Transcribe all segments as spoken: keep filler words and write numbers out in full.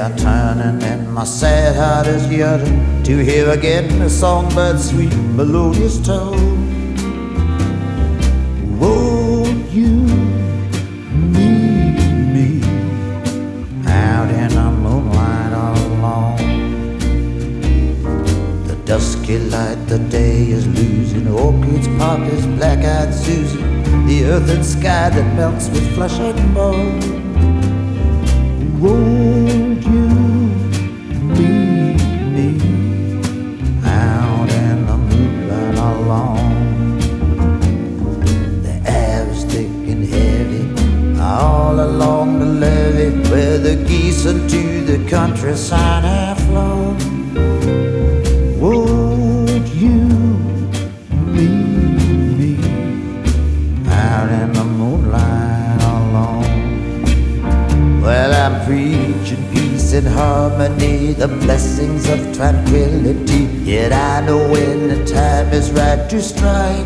are turning and my sad heart is yearning to hear again the songbird's sweet melodious tone. Won't you meet me out in the moonlight all alone? The dusky light, the day is losing, orchids, poppies, black-eyed Susie, the earth and sky that melts with flesh and bone. Won't you meet me out in the moonlight alone? The air is thick and heavy all along the levee where the geese into the countryside have flown. Won't you meet me out in the moonlight alone? Well, I'm preaching peace and harmony, the blessings of tranquility. Yet I know when the time is right to strike.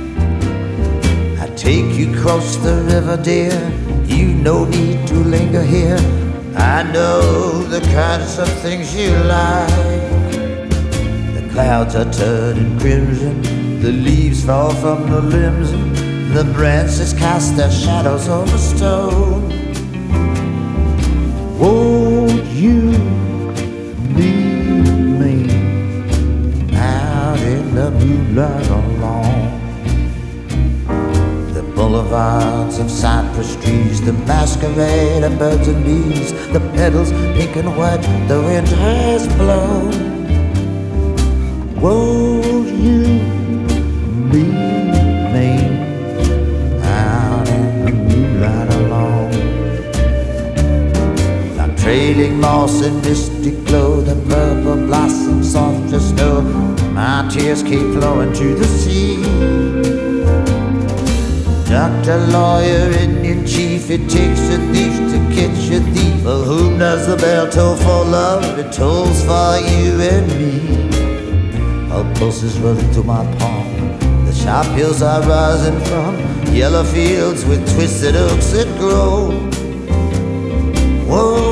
I take you across the river, dear, you no need to linger here. I know the kinds of things you like. The clouds are turning crimson, the leaves fall from the limbs, the branches cast their shadows on the stone. Won't you meet me out in the moonlight alone? The boulevards of cypress trees, the masquerade of birds and bees, the petals pink and white, the wind has blown. Won't you meet me out in the moonlight alone? Trailing moss and misty glow, the purple blossoms soft as snow, my tears keep flowing to the sea. Doctor, lawyer, Indian chief, it takes a thief to catch a thief. For whom does the bell toll for love? It tolls for you and me. Our pulses running through my palm, the sharp hills are rising from yellow fields with twisted oaks that grow. Whoa.